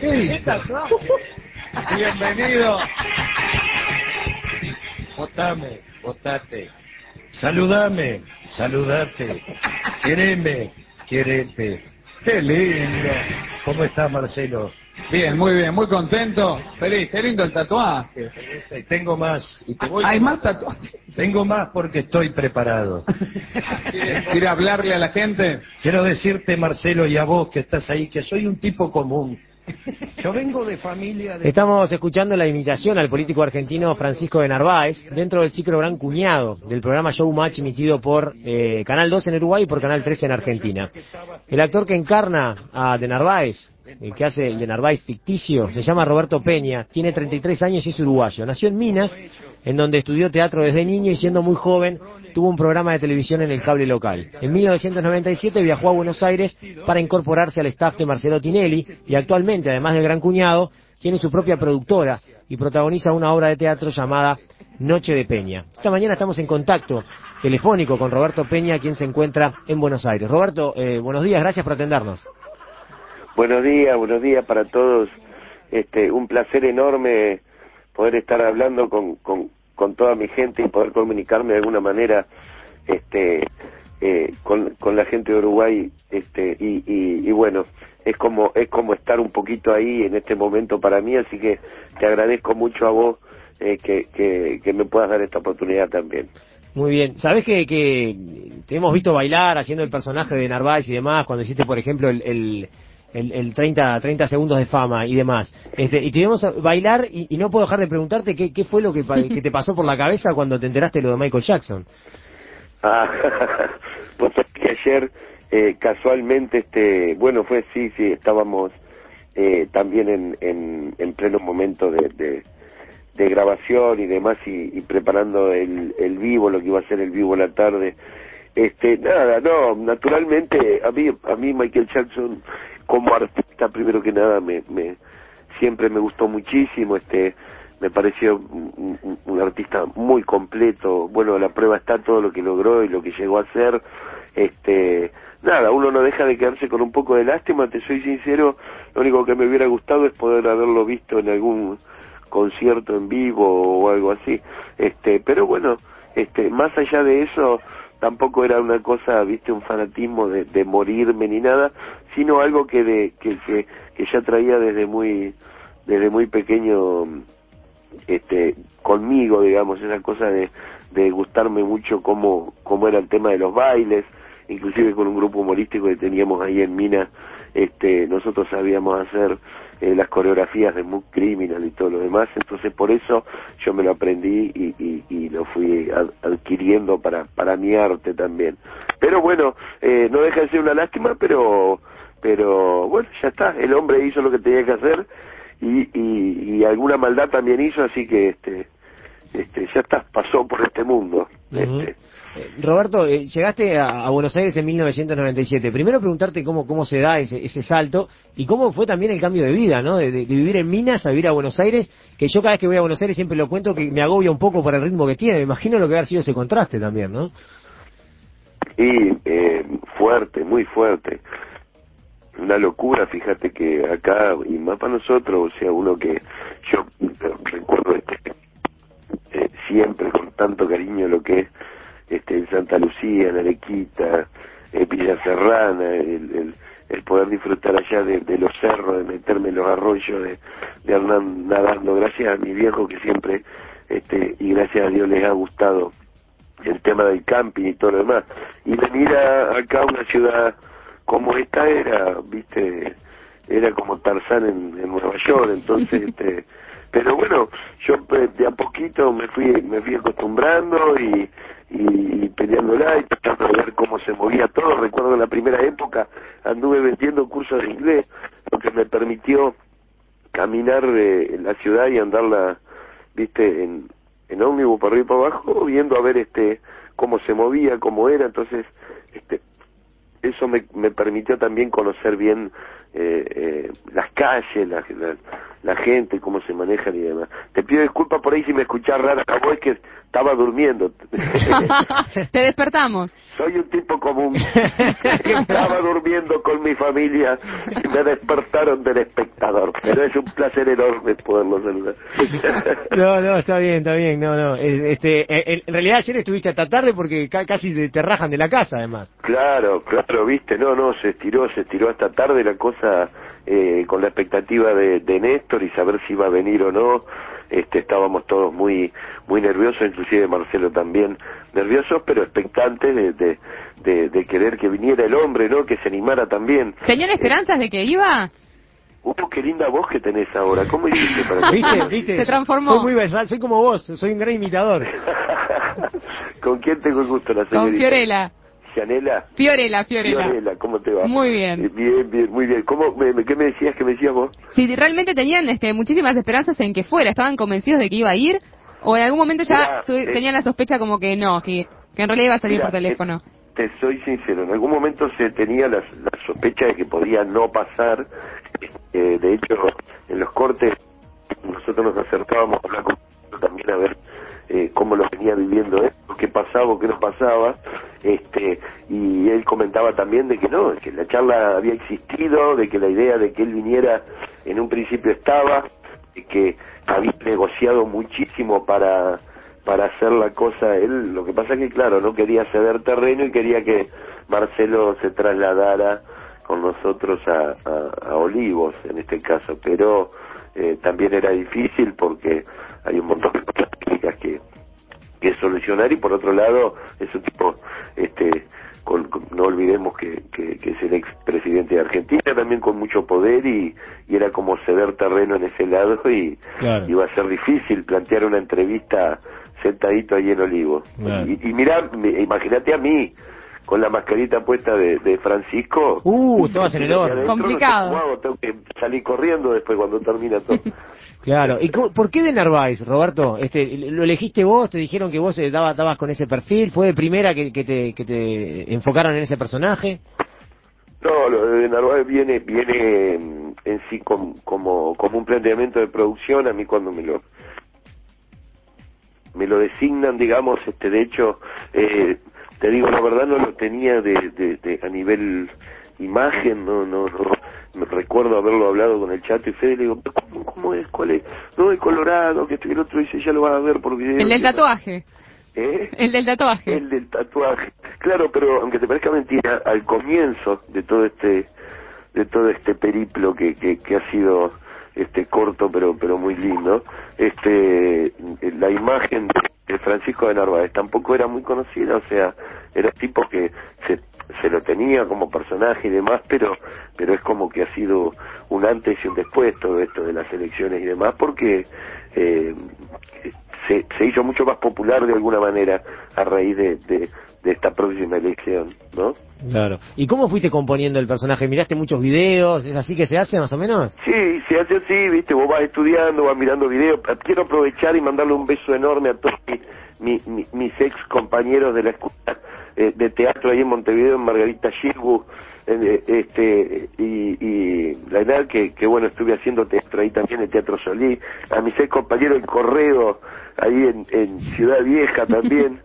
¿Qué hizo? Bienvenido. Votame, votate. Saludame, saludate. Quereme, querete. Qué lindo. ¿Cómo está, Marcelo? Bien, muy bien, muy contento. Feliz, qué lindo el tatuaje. Tengo más. Y te voy ¿Hay más tatuajes? Tengo más porque estoy preparado. ¿Quiere hablarle a la gente? Quiero decirte, Marcelo, y a vos que estás ahí, que soy un tipo común. Yo vengo de familia de... Estamos escuchando la imitación al político argentino Francisco de Narváez dentro del ciclo Gran Cuñado del programa Showmatch emitido por Canal 2 en Uruguay y por Canal 13 en Argentina. El actor que encarna a de Narváez, el que hace el de Narváez ficticio, se llama Roberto Peña, tiene 33 años y es uruguayo. Nació en Minas, en donde estudió teatro desde niño y siendo muy joven tuvo un programa de televisión en el cable local. En 1997 viajó a Buenos Aires para incorporarse al staff de Marcelo Tinelli y actualmente, además del Gran Cuñado, tiene su propia productora y protagoniza una obra de teatro llamada Noche de Peña. Esta mañana estamos en contacto telefónico con Roberto Peña, quien se encuentra en Buenos Aires. Roberto, buenos días, gracias por atendernos. Buenos días para todos. Un placer enorme poder estar hablando con toda mi gente y poder comunicarme de alguna manera con la gente de Uruguay, y bueno, es como estar un poquito ahí en este momento para mí, así que te agradezco mucho a vos que me puedas dar esta oportunidad también. Muy bien, sabés que te hemos visto bailar haciendo el personaje de Narváez y demás, cuando hiciste, por ejemplo, el 30 segundos de fama y demás. Y te vimos bailar y no puedo dejar de preguntarte qué fue lo que te pasó por la cabeza cuando te enteraste de lo de Michael Jackson. Pues que ayer casualmente, bueno, sí, estábamos también en pleno momento de grabación y demás y preparando el vivo, lo que iba a ser el vivo en la tarde. Naturalmente a mí Michael Jackson como artista, primero que nada, siempre me gustó muchísimo, me pareció un artista muy completo. Bueno, la prueba está todo lo que logró y lo que llegó a hacer. Uno no deja de quedarse con un poco de lástima, te soy sincero, lo único que me hubiera gustado es poder haberlo visto en algún concierto en vivo o algo así, pero bueno, más allá de eso, tampoco era una cosa, viste, un fanatismo de morirme ni nada, sino algo que ya traía desde muy pequeño, conmigo, digamos, esa cosa de gustarme mucho cómo era el tema de los bailes, inclusive con un grupo humorístico que teníamos ahí en Minas, nosotros sabíamos hacer las coreografías de Mood Criminal y todo lo demás, entonces por eso yo me lo aprendí y lo fui adquiriendo para mi arte también. Pero bueno, no deja de ser una lástima, pero bueno, ya está, el hombre hizo lo que tenía que hacer y alguna maldad también hizo, así que ya está, pasó por este mundo. Roberto, llegaste a Buenos Aires en 1997. Primero preguntarte cómo se da ese salto y cómo fue también el cambio de vida, ¿no? De vivir en Minas a vivir a Buenos Aires, que yo cada vez que voy a Buenos Aires siempre lo cuento que me agobia un poco por el ritmo que tiene. Me imagino lo que haber sido ese contraste también, ¿no? Y fuerte, muy fuerte. Una locura, fíjate que acá, y más para nosotros, o sea, uno que yo recuerdo siempre con tanto cariño lo que es en Santa Lucía, en Arequita, Villa Serrana, el poder disfrutar allá de los cerros, de meterme en los arroyos, de andar nadando, gracias a mi viejo que siempre, y gracias a Dios les ha gustado el tema del camping y todo lo demás, y venir acá a una ciudad como esta era como Tarzán en Nueva York, entonces pero bueno, yo de a poquito me fui acostumbrando y peleándola y tratando de ver cómo se movía todo. Recuerdo en la primera época anduve vendiendo cursos de inglés, lo que me permitió caminar en la ciudad y andarla, en ómnibus para arriba y para abajo, viendo a ver cómo se movía, cómo era. Entonces eso me permitió también conocer bien las calles, la gente, cómo se manejan y demás. Te pido disculpas por ahí si me escuchás rara la voz, que estaba durmiendo. Te despertamos. Soy un tipo común. Estaba durmiendo con mi familia y me despertaron del espectador. Pero es un placer enorme poderlo saludar. No, está bien, no. En realidad ayer estuviste hasta tarde porque casi te rajan de la casa, además. Claro, viste, no, se estiró hasta tarde la cosa, con la expectativa de Néstor y saber si iba a venir o no. Estábamos todos muy nerviosos, inclusive Marcelo también nerviosos, pero expectantes de querer que viniera el hombre, ¿no? Que se animara también. ¿Tenían esperanzas de que iba? Qué linda voz que tenés ahora. ¿Cómo hiciste para que... ¿Viste? Se transformó. Soy muy versal, soy como vos, soy un gran imitador. ¿Con quién tengo el gusto, la señorita? Con Fiorella. ¿Yanela? Fiorella, ¿cómo te va? Muy bien. Bien, muy bien. ¿Qué me decías? ¿Qué me decías vos? Si realmente tenían muchísimas esperanzas en que fuera, ¿estaban convencidos de que iba a ir? ¿O en algún momento ya tenían la sospecha como que no, que en realidad iba a salir por teléfono? Te soy sincero, en algún momento se tenía la sospecha de que podía no pasar. De hecho, en los cortes nosotros nos acercábamos a hablar con él también a ver cómo lo venía viviendo él, qué pasaba o qué no pasaba, y él comentaba también de que no, de que la charla había existido, de que la idea de que él viniera en un principio estaba, de que había negociado muchísimo para hacer la cosa. Él, lo que pasa es que claro, no quería ceder terreno y quería que Marcelo se trasladara con nosotros a Olivos en este caso, pero también era difícil porque hay un montón de cosas técnicas que solucionar, y por otro lado es un tipo, no olvidemos que es el expresidente de Argentina, también con mucho poder, y era como ceder terreno en ese lado, y claro, iba a ser difícil plantear una entrevista sentadito ahí en Olivos. Claro. Y mirá, imagínate a mí con la mascarita puesta de Francisco. Estabas en el horno. Complicado. No sé, tengo que salir corriendo después cuando termina todo. Claro. ¿Y por qué de Narváez, Roberto? ¿Lo elegiste vos? ¿Te dijeron que vos dabas con ese perfil? ¿Fue de primera que te enfocaron en ese personaje? No, lo de Narváez viene en sí como un planteamiento de producción. A mí cuando me lo designan, digamos, de hecho, te digo la verdad, no lo tenía a nivel imagen, no me recuerdo haberlo hablado con el Chato y Fede, le digo, ¿cómo es? ¿Cuál es? No, el Colorado, que el otro dice, ya lo vas a ver por video. El del tatuaje. El del tatuaje. Claro, pero aunque te parezca mentira, al comienzo de todo este periplo que ha sido corto pero muy lindo, la imagen de Francisco de Narváez tampoco era muy conocida, o sea, era tipo que se lo tenía como personaje y demás, pero es como que ha sido un antes y un después todo esto de las elecciones y demás, porque se hizo mucho más popular de alguna manera a raíz de esta próxima elección, ¿no? Claro. ¿Y cómo fuiste componiendo el personaje? ¿Miraste muchos videos? ¿Es así que se hace, más o menos? Sí, se hace así, viste, vos vas estudiando, vas mirando videos. Quiero aprovechar y mandarle un beso enorme a todos mis ex compañeros de la escuela de teatro ahí en Montevideo, en Margarita Xirgu, y la verdad que bueno, estuve haciendo teatro ahí también, en Teatro Solí, a mis ex compañeros en Correo, ahí en Ciudad Vieja también,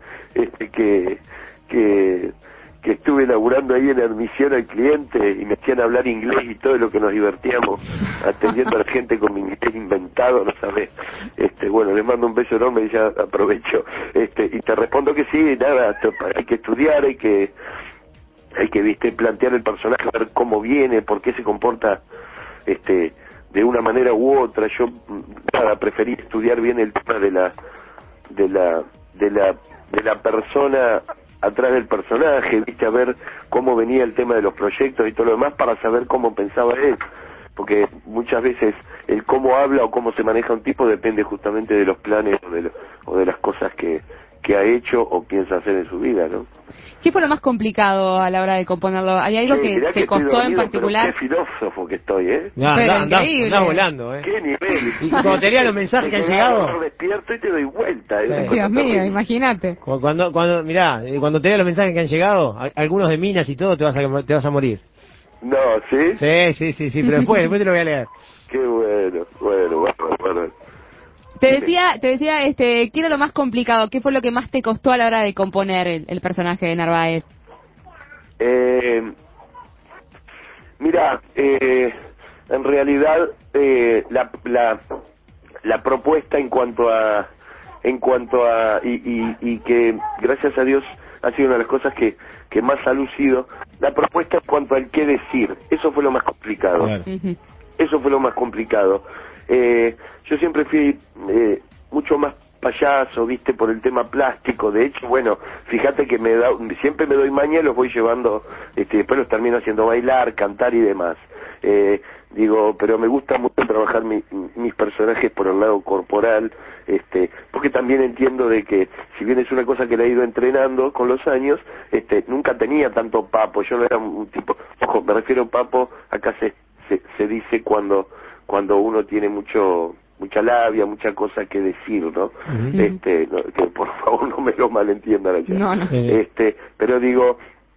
que estuve laburando ahí en admisión al cliente y me hacían hablar inglés y todo lo que nos divertíamos atendiendo a la gente con mi inglés inventado, no sabes. Bueno, les mando un beso enorme y ya aprovecho. Y te respondo que sí, nada, hay que estudiar, hay que viste, plantear el personaje, ver cómo viene, por qué se comporta de una manera u otra. Yo nada, preferí estudiar bien el tema de la persona atrás del personaje, viste, a ver cómo venía el tema de los proyectos y todo lo demás para saber cómo pensaba él, porque muchas veces el cómo habla o cómo se maneja un tipo depende justamente de los planes o de las cosas que ha hecho o piensa hacer en su vida, ¿no? ¿Qué fue lo más complicado a la hora de componerlo? ¿Hay algo que te costó dormido, en particular? Qué filósofo que estoy, Andás volando, Qué nivel. Y cuando te lean los mensajes que han llegado, despierto y te doy vuelta. Dios mío, imagínate. Cuando te lean los mensajes que han llegado, algunos de minas y todo, te vas a morir. No, ¿sí? Sí, pero después te lo voy a leer. Qué bueno, bueno. Te decía, ¿qué era lo más complicado? ¿Qué fue lo que más te costó a la hora de componer el personaje de Narváez? Mira, en realidad la propuesta en cuanto a y que gracias a Dios ha sido una de las cosas que más ha lucido, la propuesta en cuanto al qué decir, eso fue lo más complicado. Claro. Eso fue lo más complicado. Yo siempre fui mucho más payaso, viste, por el tema plástico. De hecho, bueno, fíjate que siempre me doy maña y los voy llevando, después los termino haciendo bailar, cantar y demás. Pero me gusta mucho trabajar mis personajes por el lado corporal, porque también entiendo de que, si bien es una cosa que la he ido entrenando con los años, nunca tenía tanto papo. Yo no era un tipo, ojo, me refiero a papo, acá se dice cuando uno tiene mucha labia, mucha cosa que decir, ¿no? Que por favor no me lo malentiendan allá. No. Pero digo,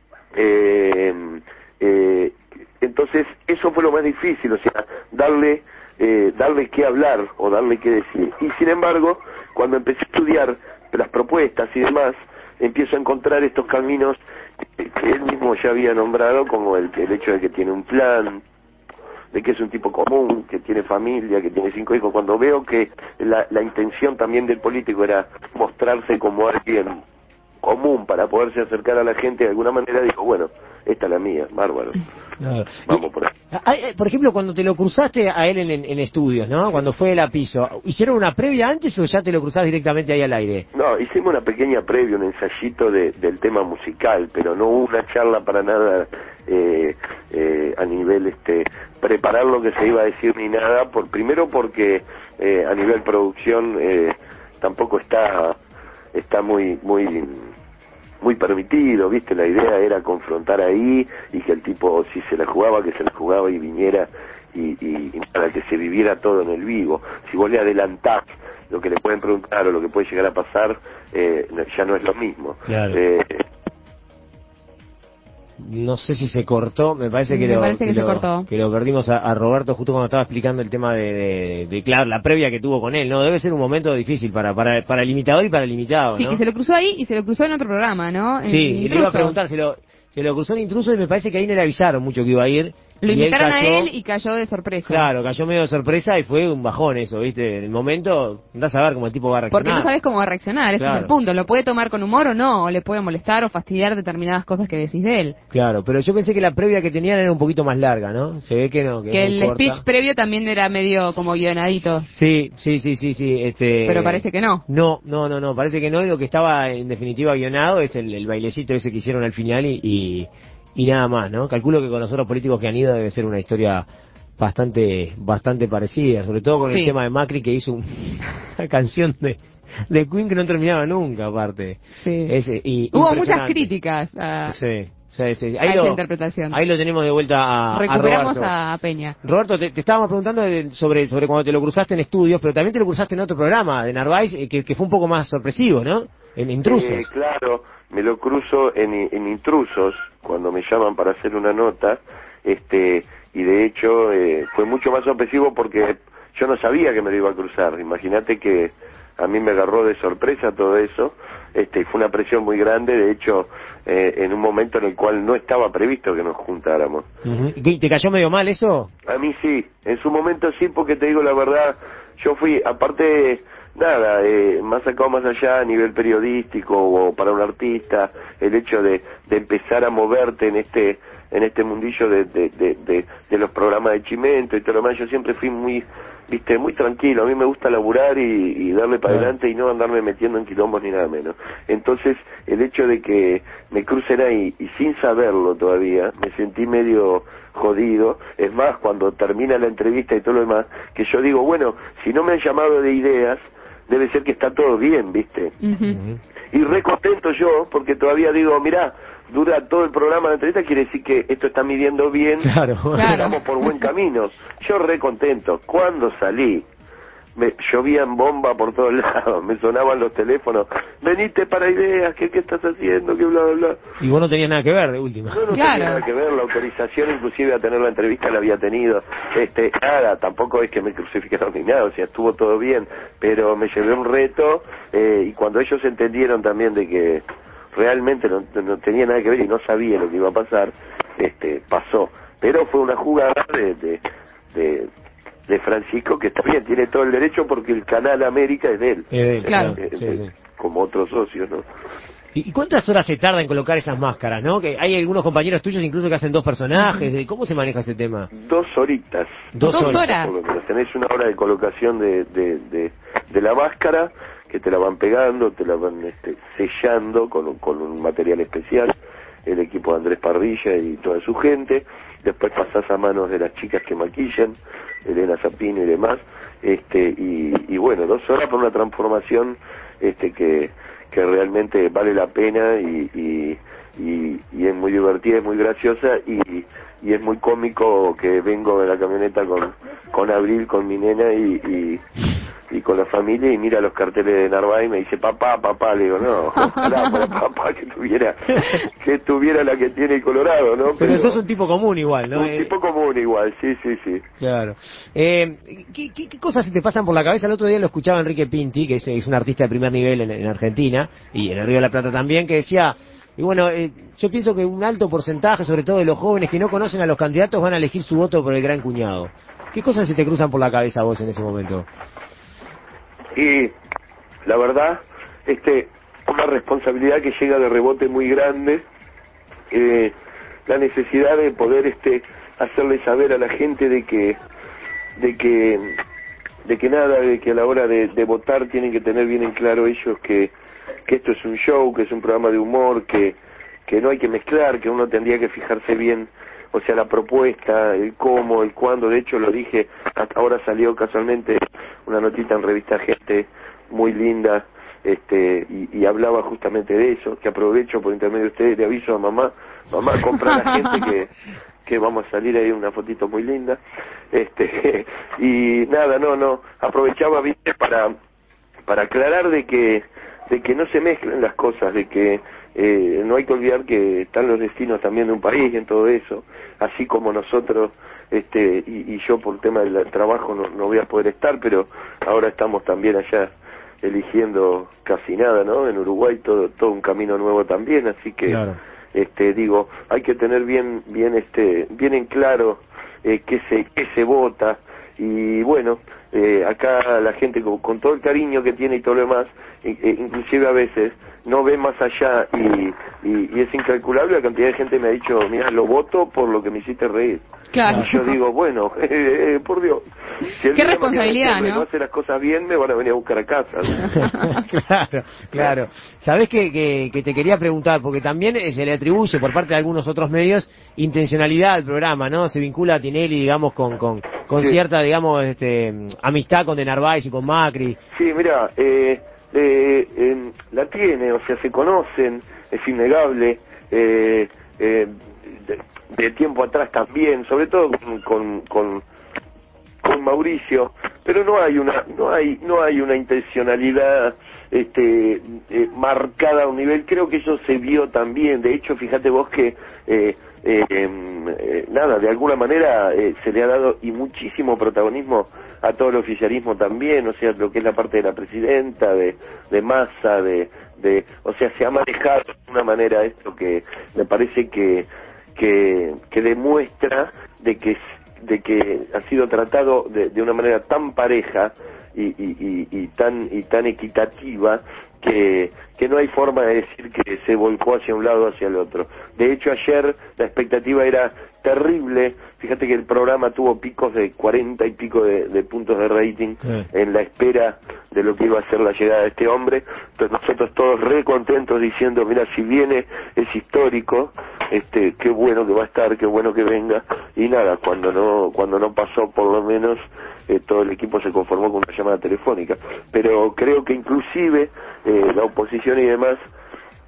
entonces eso fue lo más difícil, o sea, darle qué hablar o darle qué decir. Y sin embargo, cuando empecé a estudiar las propuestas y demás, empiezo a encontrar estos caminos que él mismo ya había nombrado, como el hecho de que tiene un plan, de que es un tipo común, que tiene familia, que tiene 5 hijos. Cuando veo que la intención también del político era mostrarse como alguien común para poderse acercar a la gente de alguna manera, digo, bueno, esta es la mía, bárbaro. Claro. Vamos por ahí. Por ejemplo, cuando te lo cruzaste a él en estudios, ¿no? Cuando fue el Apiso, ¿hicieron una previa antes o ya te lo cruzás directamente ahí al aire? No, hicimos una pequeña previa, un ensayito del tema musical, pero no hubo una charla para nada a nivel preparar lo que se iba a decir ni nada, primero porque a nivel producción tampoco está muy permitido, ¿viste? La idea era confrontar ahí y que el tipo, si se la jugaba, que se la jugaba y viniera y para que se viviera todo en el vivo. Si vos le adelantás lo que le pueden preguntar o lo que puede llegar a pasar, ya no es lo mismo. Claro. No sé si se cortó, me parece que lo perdimos a Roberto justo cuando estaba explicando el tema de claro, la previa que tuvo con él, ¿no? Debe ser un momento difícil para el imitador y para el imitado, ¿no? Sí, que se lo cruzó ahí y se lo cruzó en otro programa, ¿no? Sí, y le iba a preguntar, se lo cruzó en Intrusos y me parece que ahí no le avisaron mucho que iba a ir. Lo invitaron a él y cayó de sorpresa. Claro, cayó medio de sorpresa y fue un bajón eso, ¿viste? En el momento, andás a ver cómo el tipo va a reaccionar. Porque no sabes cómo va a reaccionar, ese claro. es el punto. Lo puede tomar con humor o no, o le puede molestar o fastidiar determinadas cosas que decís de él. Claro, pero yo pensé que la previa que tenían era un poquito más larga, ¿no? Se ve que no. Que el speech previo también era medio como guionadito. Sí. Pero parece que no. No, parece que no, y lo que estaba en definitiva guionado es el bailecito ese que hicieron al final y nada más, ¿no? Calculo que con los otros políticos que han ido debe ser una historia bastante parecida, sobre todo con el tema de Macri, que hizo una canción de Queen que no terminaba nunca, aparte. Sí. Hubo muchas críticas a esa interpretación. Ahí lo tenemos de vuelta Recuperamos a a Peña. Roberto, te estábamos preguntando sobre cuando te lo cruzaste en estudios, pero también te lo cruzaste en otro programa de Narváez, que fue un poco más sorpresivo, ¿no? En Intrusos. Claro, me lo cruzo en Intrusos, cuando me llaman para hacer una nota, y de hecho fue mucho más sorpresivo porque yo no sabía que me lo iba a cruzar. Imagínate que a mí me agarró de sorpresa todo eso, fue una presión muy grande, de hecho, en un momento en el cual no estaba previsto que nos juntáramos. ¿Y te cayó medio mal eso? A mí sí, en su momento sí, porque te digo la verdad, yo fui, aparte, nada, más acá o más allá a nivel periodístico o para un artista, el hecho de empezar a moverte en este mundillo de los programas de Chimento y todo lo demás, yo siempre fui muy tranquilo. A mí me gusta laburar y darle para adelante y no andarme metiendo en quilombos ni nada menos. Entonces, el hecho de que me crucen ahí y sin saberlo todavía, me sentí medio jodido. Es más, cuando termina la entrevista y todo lo demás, que yo digo, bueno, si no me han llamado de ideas, debe ser que está todo bien, ¿viste? Y re contento yo, porque todavía digo, mirá, dura todo el programa de entrevista, quiere decir que esto está midiendo bien, claro. Estamos por buen camino. Yo re contento. Cuando salí, me llovían bomba por todos lados, me sonaban los teléfonos, venite para Ideas, ¿qué estás haciendo? Que bla, bla, bla. Y vos no tenías nada que ver, de última. No tenía nada que ver, la autorización inclusive a tener la entrevista la había tenido, nada, tampoco es que me crucificaron ni nada, o sea, estuvo todo bien, pero me llevé un reto, y cuando ellos entendieron también de que realmente no tenía nada que ver y no sabía lo que iba a pasar, pasó. Pero fue una jugada de Francisco, que también tiene todo el derecho porque el Canal América es de él. Claro. Sí. Como otros socios, ¿no? ¿Y cuántas horas se tarda en colocar esas máscaras, no? Que hay algunos compañeros tuyos incluso que hacen 2 personajes. ¿Cómo se maneja ese tema? 2 horitas. 2 horas. Por lo menos. Tenés 1 hora de colocación de la máscara, que te la van pegando, te la van sellando con un material especial, el equipo de Andrés Parrilla y toda su gente. Después pasás a manos de las chicas que maquillan, Elena Zapino y demás, y bueno, 2 horas por una transformación que realmente vale la pena y es muy divertida, es muy graciosa y es muy cómico que vengo de la camioneta con Abril, con mi nena y con la familia y mira los carteles de Narváez y me dice papá, le digo no, ojalá para papá que tuviera la que tiene el Colorado, ¿no? Pero sos un tipo común igual, ¿no? Un tipo común igual, sí. Claro. ¿Qué cosas se te pasan por la cabeza? El otro día lo escuchaba Enrique Pinti, que es un artista de primer nivel en Argentina y en el Río de la Plata también, que decía, y bueno, yo pienso que un alto porcentaje, sobre todo de los jóvenes que no conocen a los candidatos, van a elegir su voto por el Gran Cuñado. ¿Qué cosas se te cruzan por la cabeza a vos en ese momento? Y la verdad, una responsabilidad que llega de rebote muy grande, la necesidad de poder hacerle saber a la gente de que a la hora de votar tienen que tener bien en claro ellos que esto es un show, que es un programa de humor, que no hay que mezclar, que uno tendría que fijarse bien, o sea, la propuesta, el cómo, el cuándo. De hecho lo dije, hasta ahora salió casualmente una notita en Revista Gente muy linda, y hablaba justamente de eso, que aprovecho por intermedio de ustedes, le aviso a mamá compra a la gente que vamos a salir ahí una fotito muy linda, y nada, no, aprovechaba, viste, para aclarar de que no se mezclen las cosas, de que no hay que olvidar que están los destinos también de un país en todo eso, así como nosotros, y yo por tema del trabajo no voy a poder estar, pero ahora estamos también allá eligiendo casi nada, ¿no? En Uruguay todo un camino nuevo también, así que claro. Digo, hay que tener bien en claro qué se vota. Y bueno, acá la gente con todo el cariño que tiene y todo lo demás, inclusive a veces no ve más allá y es incalculable la cantidad de gente me ha dicho, mira, lo voto por lo que me hiciste reír. Claro. Y yo digo, bueno, por Dios, si el qué día de responsabilidad, mañana ¿no? hace las cosas bien, me van a venir a buscar a casa. Claro. Sabés que te quería preguntar, porque también se le atribuye por parte de algunos otros medios intencionalidad al programa, ¿no? Se vincula a Tinelli, digamos, con Sí. cierta, digamos, amistad con De Narváez y con Macri. Sí, mira, la tiene, o sea, se conocen, es innegable, de tiempo atrás también, sobre todo con Mauricio, pero no hay una intencionalidad marcada a un nivel. Creo que eso se vio también. De hecho, fíjate vos que nada, de alguna manera se le ha dado y muchísimo protagonismo a todo el oficialismo también, o sea, lo que es la parte de la presidenta, de Massa, o sea, se ha manejado de una manera esto que me parece que demuestra de que ha sido tratado de una manera tan pareja y tan equitativa que no hay forma de decir que se volcó hacia un lado o hacia el otro. De hecho, ayer la expectativa era terrible. Fíjate que el programa tuvo picos de 40 y pico de puntos de rating en la espera de lo que iba a ser la llegada de este hombre. Pero nosotros todos re contentos diciendo, mira, si viene es histórico, qué bueno que va a estar, qué bueno que venga. Y nada, cuando no pasó, por lo menos todo el equipo se conformó con una llamada telefónica. Pero creo que inclusive la oposición y demás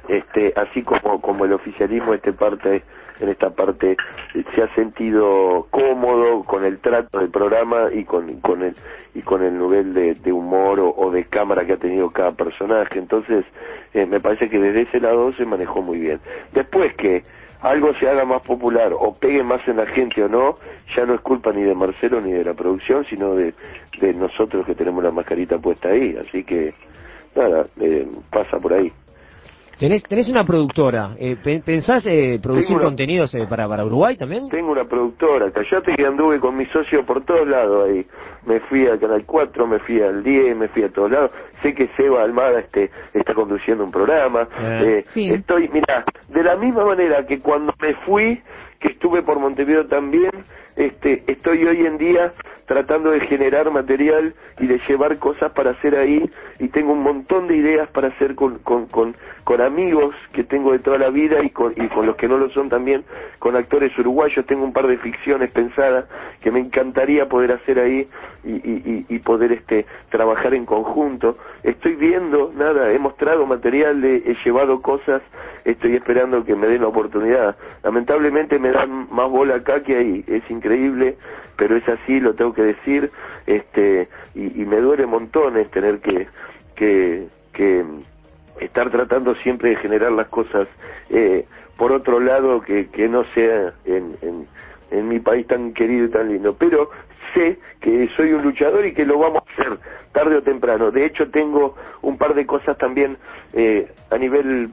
así como el oficialismo en esta parte se ha sentido cómodo con el trato del programa y con el nivel de humor o de cámara que ha tenido cada personaje. Entonces me parece que desde ese lado se manejó muy bien. Después que algo se haga más popular o pegue más en la gente o no, ya no es culpa ni de Marcelo ni de la producción, sino de nosotros que tenemos la mascarita puesta ahí. Así que nada, pasa por ahí. Tenés una productora, ¿pensás producir contenidos para Uruguay también? Tengo una productora, callate que anduve con mi socio por todos lados ahí. Me fui al Canal 4, me fui al 10, me fui a todos lados. Sé que Seba Almada está conduciendo un programa. Sí. Estoy, mirá, de la misma manera que cuando me fui, que estuve por Montevideo también, estoy hoy en día tratando de generar material y de llevar cosas para hacer ahí, y tengo un montón de ideas para hacer con amigos que tengo de toda la vida y con los que no lo son también, con actores uruguayos. Tengo un par de ficciones pensadas que me encantaría poder hacer ahí y poder trabajar en conjunto. Estoy viendo, he mostrado material, he llevado cosas, estoy esperando que me den la oportunidad. Lamentablemente me dan más bola acá que ahí, es increíble, pero es así, lo tengo que decir, y me duele montones tener que estar tratando siempre de generar las cosas por otro lado que no sea en mi país tan querido y tan lindo, pero sé que soy un luchador y que lo vamos a hacer tarde o temprano. De hecho tengo un par de cosas también a nivel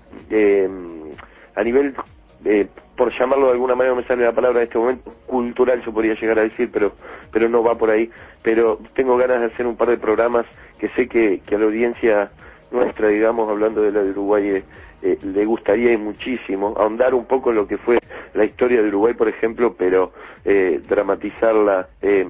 por llamarlo de alguna manera, no me sale la palabra en este momento, cultural yo podría llegar a decir, pero no va por ahí. Pero tengo ganas de hacer un par de programas que sé que a la audiencia nuestra, digamos, hablando de la de Uruguay, le gustaría y muchísimo ahondar un poco en lo que fue la historia de Uruguay, por ejemplo, pero dramatizarla,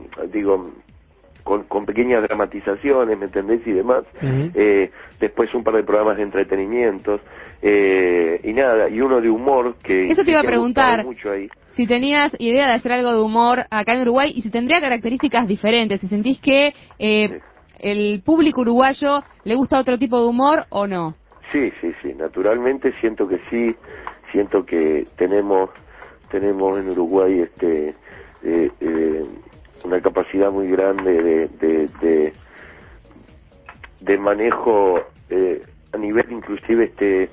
con pequeñas dramatizaciones, ¿me entendés? Y demás. Después un par de programas de entretenimientos, y nada, y uno de humor que... Eso te iba a preguntar, mucho ahí. Si tenías idea de hacer algo de humor acá en Uruguay y si tendría características diferentes, si sentís que el público uruguayo le gusta otro tipo de humor o no. Sí, naturalmente siento que sí, siento que tenemos en Uruguay una capacidad muy grande de manejo a nivel inclusive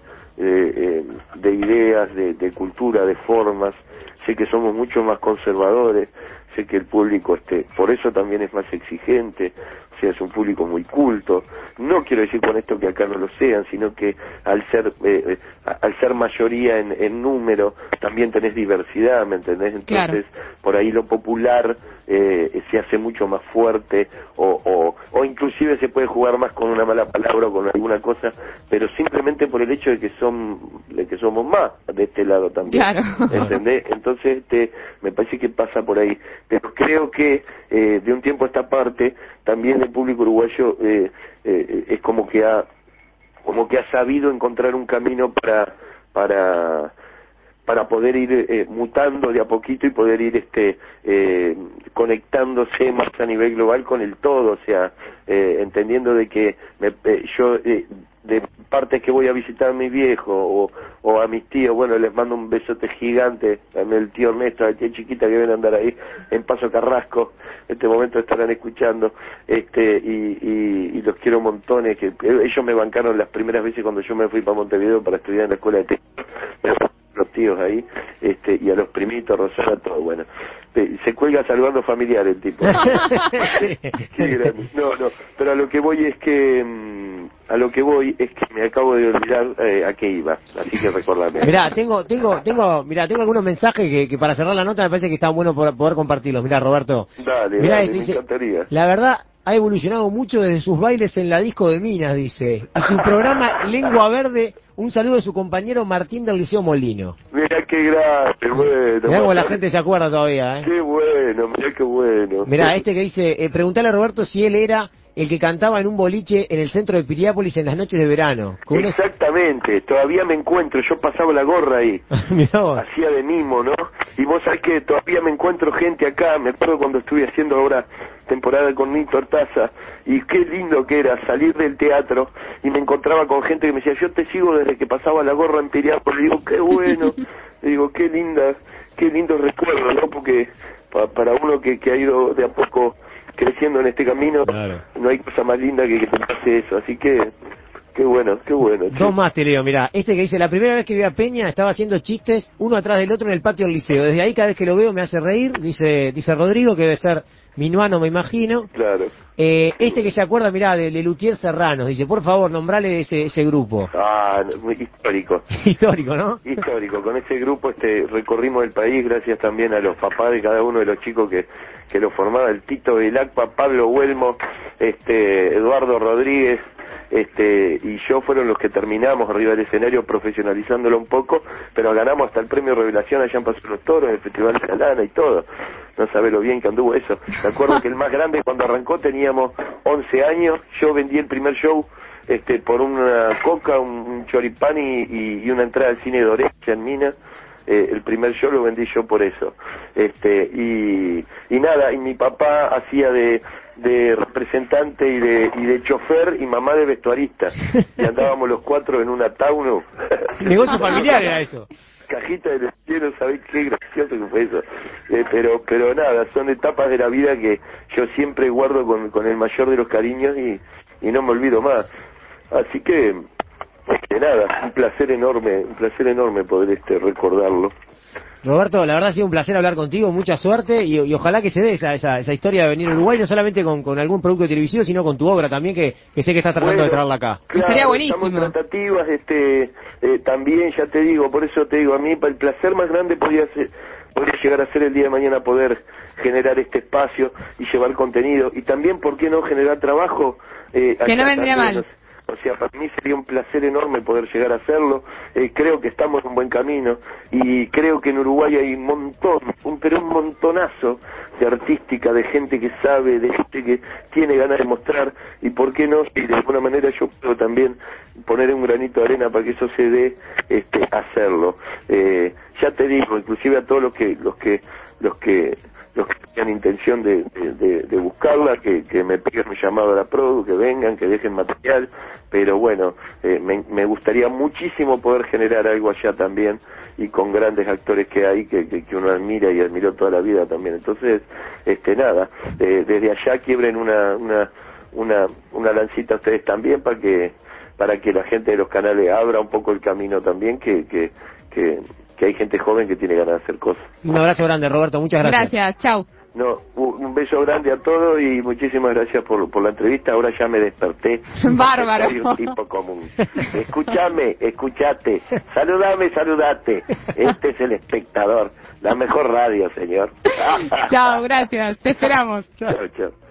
de ideas, de cultura, de formas. Sé que somos mucho más conservadores, sé que el público por eso también es más exigente, o sea, es un público muy culto. No quiero decir con esto que acá no lo sean, sino que al ser mayoría en número, también tenés diversidad, ¿me entendés? Entonces, por ahí lo popular se hace mucho más fuerte, o inclusive se puede jugar más con una mala palabra o con alguna cosa, pero simplemente por el hecho de que somos más de este lado también. Claro. ¿Entendés? Entonces, me parece que pasa por ahí. Pero creo que de un tiempo a esta parte, también el público uruguayo es como que ha sabido encontrar un camino para poder ir mutando de a poquito y poder ir conectándose más a nivel global con el todo, o sea, entendiendo de que yo de partes que voy a visitar a mis viejos o a mis tíos, bueno, les mando un besote gigante a el tío Ernesto, a la tía chiquita que ven a andar ahí en Paso Carrasco, en este momento estarán escuchando, y los quiero montones, que ellos me bancaron las primeras veces cuando yo me fui para Montevideo para estudiar en la escuela de teatro, los tíos ahí, y a los primitos, Rosana, todo, bueno, se cuelga saludando familiar el tipo. Qué grande. No, pero a lo que voy es que me acabo de olvidar a qué iba, así que recordame. Mirá, tengo algunos mensajes que para cerrar la nota me parece que está bueno poder compartirlos. Mirá, Roberto. Dale, me encantaría. La verdad, ha evolucionado mucho desde sus bailes en la disco de Minas, dice. Y su programa Lengua Verde, un saludo de su compañero Martín del Liceo Molino. Mirá qué grande, bueno. Mirá como la gente se acuerda todavía, Qué bueno, mirá qué bueno. Mirá, que dice, preguntale a Roberto si él era el que cantaba en un boliche en el centro de Piriápolis en las noches de verano. Exactamente, todavía me encuentro, yo pasaba la gorra ahí, hacía de mimo, ¿no? Y vos sabés que todavía me encuentro gente acá, me acuerdo cuando estuve haciendo ahora temporada con Nito Artaza, y qué lindo que era salir del teatro, y me encontraba con gente que me decía, yo te sigo desde que pasaba la gorra en Piriápolis, digo, qué bueno, digo, qué lindo recuerdo, ¿no? Porque para uno que ha ido de a poco creciendo en este camino, claro, no hay cosa más linda que te pase eso, así que qué bueno. Dos más te leo, mirá, este que dice, la primera vez que vi a Peña estaba haciendo chistes uno atrás del otro en el patio del liceo, desde ahí cada vez que lo veo me hace reír, dice Rodrigo, que debe ser minuano me imagino. Claro. Este que se acuerda, mirá, de Lelutier Serranos, dice, por favor, nombrale ese grupo. Muy histórico. Histórico, ¿no? Histórico, con ese grupo recorrimos el país gracias también a los papás de cada uno de los chicos que lo formaban, el Tito Velacpa, Pablo Huelmo, Eduardo Rodríguez, y yo fueron los que terminamos arriba del escenario profesionalizándolo un poco, pero ganamos hasta el premio Revelación allá en Paso de los Toros, en el Festival de la Lana y todo. No sabés lo bien que anduvo eso. Me acuerdo que el más grande cuando arrancó teníamos 11 años, yo vendí el primer show por una coca, un choripán y una entrada al cine de Oreja en Minas. El primer show lo vendí yo por eso. Y nada, y mi papá hacía de representante y de chofer y mamá de vestuarista. Y andábamos los cuatro en una Taunus. Negocio familiar era eso. Cajita del cielo, ¿sabés qué gracioso que fue eso? Pero nada, son etapas de la vida que yo siempre guardo con el mayor de los cariños y no me olvido más. Así que nada, un placer enorme poder recordarlo. Roberto, la verdad ha sido un placer hablar contigo, mucha suerte y ojalá que se dé esa historia de venir a Uruguay, no solamente con algún producto televisivo, sino con tu obra también, que sé que estás tratando de traerla acá. Claro, sería buenísimo. Estamos en tratativas, también, ya te digo, por eso te digo, a mí el placer más grande podría llegar a ser el día de mañana poder generar este espacio y llevar contenido, y también, ¿por qué no generar trabajo? Que no vendría mal. O sea, para mí sería un placer enorme poder llegar a hacerlo. Creo que estamos en un buen camino y creo que en Uruguay hay un montón, pero un montonazo de artística, de gente que sabe, de gente que tiene ganas de mostrar, y por qué no, y de alguna manera yo puedo también poner un granito de arena para que eso se dé, hacerlo. Ya te digo, inclusive a todos los que tengan intención de buscarla, que me peguen un llamado a la produ, que vengan, que dejen material, pero bueno, me gustaría muchísimo poder generar algo allá también, y con grandes actores que hay, que uno admira y admiró toda la vida también. Entonces, nada, desde allá quiebren una lancita ustedes también para que la gente de los canales abra un poco el camino también, que hay gente joven que tiene ganas de hacer cosas. Un abrazo grande, Roberto, muchas gracias. Gracias, chau. No, un beso grande a todos y muchísimas gracias por la entrevista. Ahora ya me desperté. Bárbaro. Soy un tipo común. Escuchate. Saludate. Este es El Espectador, la mejor radio, señor. Chao, gracias. Te esperamos. Chao.